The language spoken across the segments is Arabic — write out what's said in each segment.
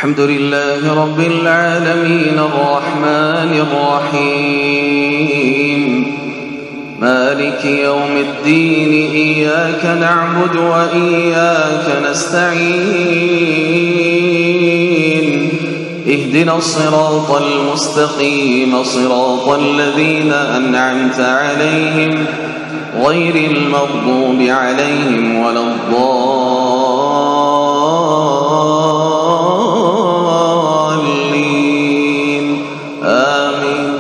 الحمد لله رب العالمين الرحمن الرحيم مالك يوم الدين إياك نعبد وإياك نستعين اهدنا الصراط المستقيم صراط الذين أنعمت عليهم غير المغضوب عليهم ولا الضالين آمين.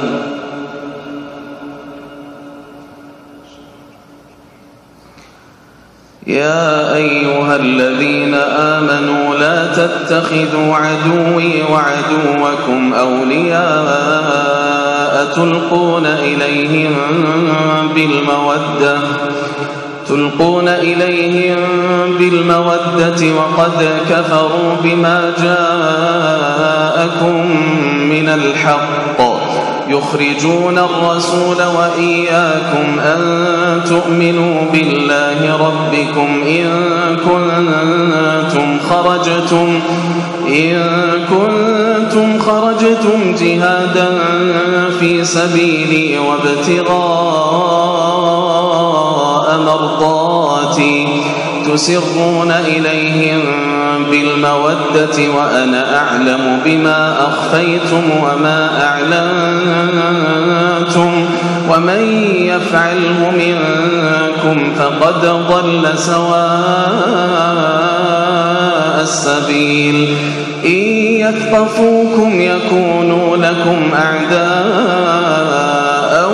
يا أيها الذين آمنوا لا تتخذوا عدوي وعدوكم أولياء تلقون إليهم بالمودة وقد كفروا بما جاءكم من الحق يخرجون الرسول وإياكم أن تؤمنوا بالله ربكم إن كنتم خرجتم جهادا في سبيلي وابتغاء مرضاتي تسرون إليهم بالمودة وأنا أعلم بما أخفيتم وما أعلنتم ومن يفعله منكم فقد ضل سواء السبيل إن يثقفوكم يكونوا لكم أعداء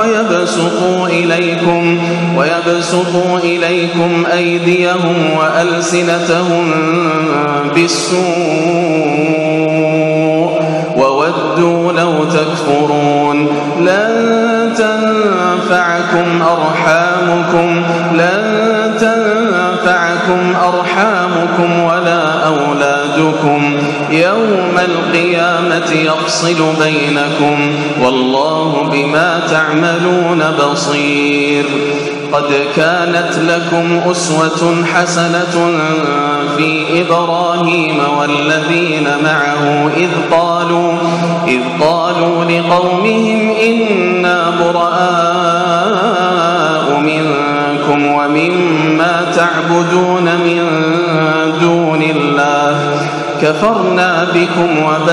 ويبسطوا إليكم أيديهم وألسنتهم بالسوء وودوا لو تكفرون لن تنفعكم أرحامكم ولا أولادكم يوم القيامة يفصل بينكم والله بما تعملون بصير. قد كانت لكم أسوة حسنة في إبراهيم والذين معه إذ قالوا لقومهم إنا براء منكم ومما تعبدون من دون الله كفرنا بكم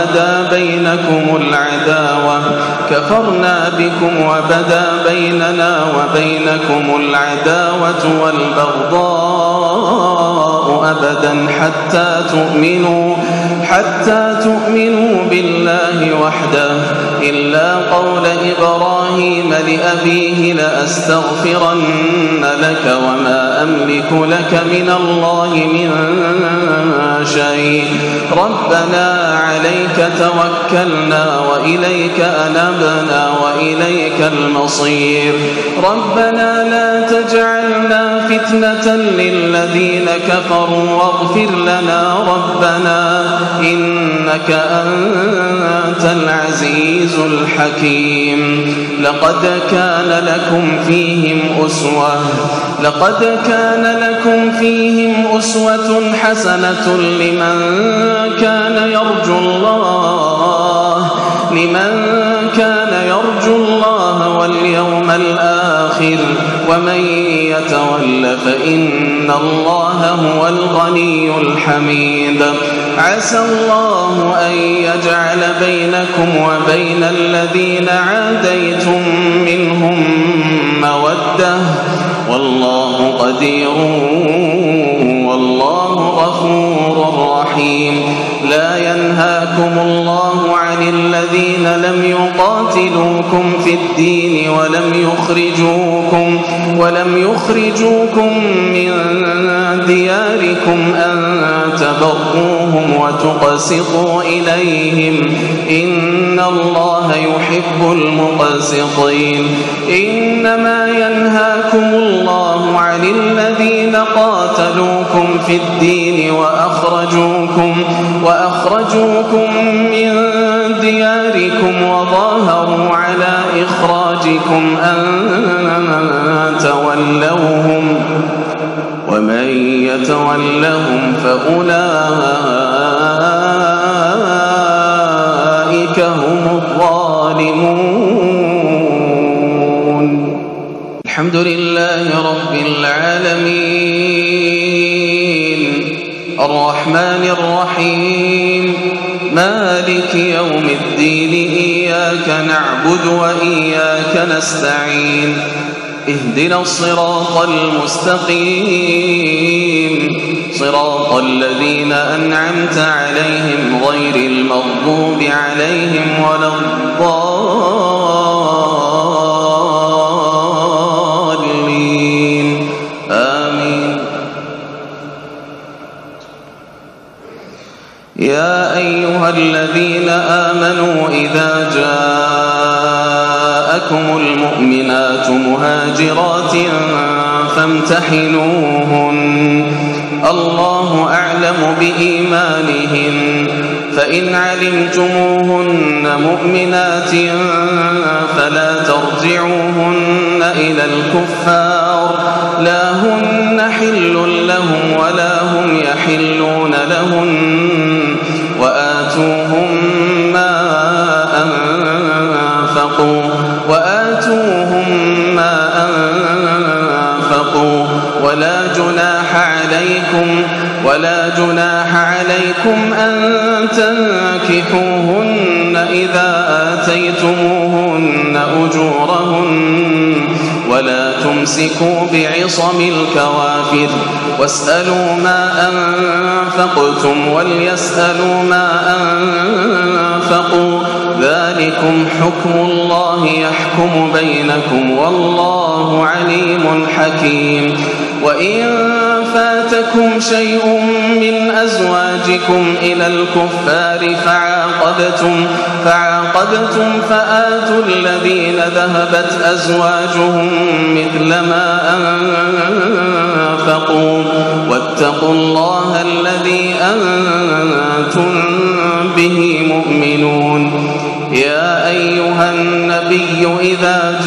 وبدا بيننا وبينكم العداوة والبغضاء أبدا حتى تؤمنوا بالله وحده إلا قول إبراهيم لأبيه لأستغفرن لك وما أملك لك من الله من شيء ربنا عليك توكلنا وإليك أنبنا وإليك المصير ربنا لا تجعلنا فتنة للذين كفروا واغفر لنا ربنا إنك أنت العزيز الحكيم. لقد كان لكم فيهم أسوة حسنة لمن كان يرجو الله واليوم الآخر ومن يتول فإن الله هو الغني الحميد. عسى الله أن يجعل بينكم وبين الذين عاديتم منهم مودة والله قدير والله غفور رحيم. لا ينهاكم الله عن الذين لم يقاتلوكم في الدين ولم يخرجوكم من دياركم أن تبروهم وتقسطوا إليهم إن الله يحب المقسطين. إنما ينهاكم الله عن الذين قاتلوكم في الدين وأخرجوكم من دياركم وظاهروا على إخراجكم أن تولوهم ومن يتولهم فأولئك الرحيم مالك يوم الدين إياك نعبد وإياك نستعين اهدنا الصراط المستقيم صراط الذين أنعمت عليهم غير المغضوب عليهم ولا الضالين آمين. يا أيها الذين آمنوا إذا جاءكم المؤمنات مهاجرات فامتحنوهن الله أعلم بإيمانهن فإن علمتموهن مؤمنات فلا ترجعوهن إلى الكفار لا هن حل لهم ولا هم يحلون لهن وآتوهم ما أنفقوا ولا جناح عليكم أن تنكحوهن إذا آتيتموهن أجورهن ولا تمسكوا بعصم الكوافر واسألوا ما أنفقتم وليسألوا ما أنفقوا ذلكم حكم الله يحكم بينكم والله عليم حكيم. وإن فاتكم شيء من أزواجكم إلى الكفار فعاقبتم فآتوا الذين ذهبت أزواجهم مثل ما أنفقوا واتقوا الله الذي أنتم به مؤمنون. يا أيها النبي إذا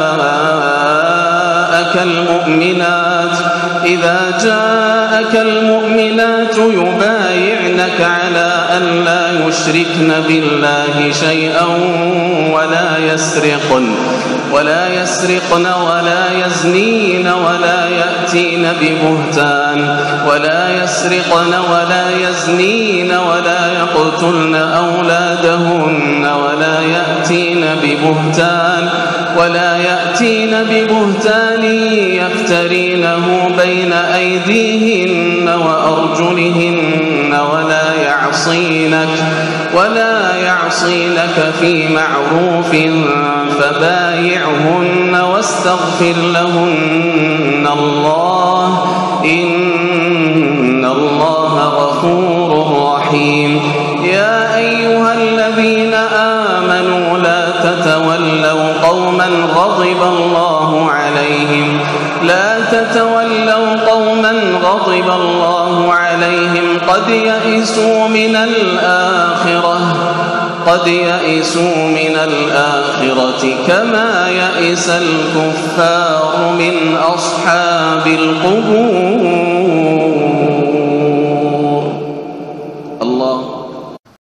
جاءك المؤمنات يبايعنك على أن لا يشركن بالله شيئا ولا يسرقن ولا يزنين ولا يأتين ولا يقتلن أولادهن ولا يأتين ببهتان يفترينه بين أيديهن وأرجلهن ولا يعصينك في معروف فبايعهن واستغفر لهن الله إن الله غفور رحيم. يا أيها الذين آمنوا لا تتولوا قوما غضب الله عليهم قد يئسوا من الآخرة كما يئس الكفار من أصحاب القبور.